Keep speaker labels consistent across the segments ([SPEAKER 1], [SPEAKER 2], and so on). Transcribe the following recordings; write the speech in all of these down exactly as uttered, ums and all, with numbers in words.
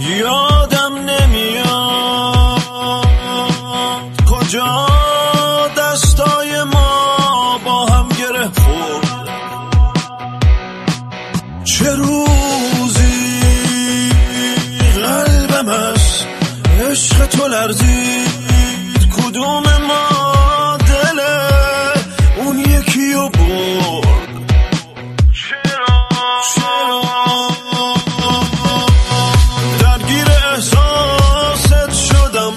[SPEAKER 1] یادم نمیاد کجا دستای ما با هم گره خورد، چه روزی قلبم از عشق تو لرزید، کدوم ما دل اون یکی رو برد. درگیر احساست شدم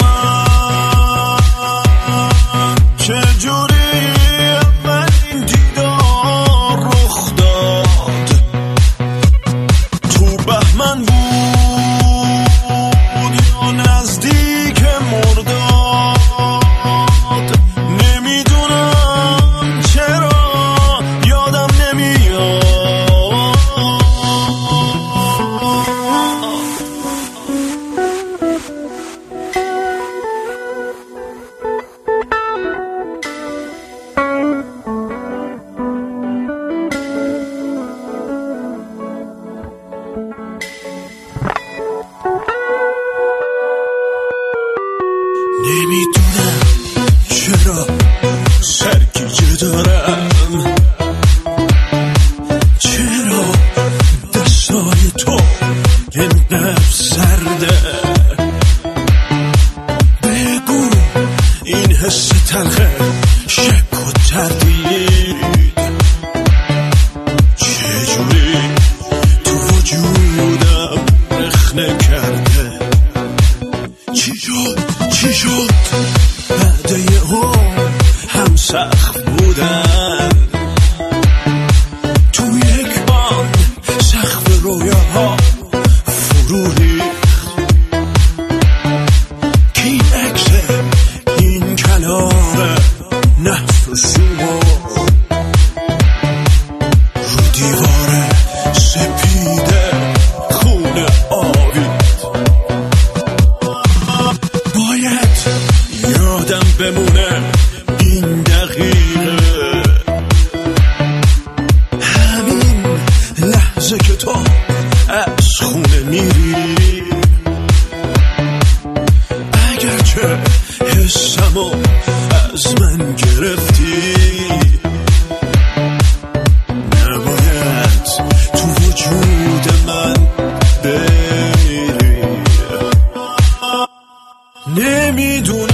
[SPEAKER 1] من، چجوری من این دیدار رخ داد. تو بهمن بود یا نزدیک مرداد، نمیدونم چرا یادم نمیاد. نمیدونم چرا سرگیجه دارم، چرا دستای تو انقدر سرده. بگو این حس تلخه شک و تردید چجوری تو وجودم رخنه کرده. چی شد چی شد بعد یه هم هم سخت بودن، تو یک بان سقف رویاها فرو ریخت. کی عکس این کنار نفس و شما رو دیوار سپیده خون آبید. باید یادم بمونه این دقیقه، همین لحظه که تو از خونه میری. اگرچه حسمو از من گرفتی، نباید تو وجود من بمیری. نمیدونم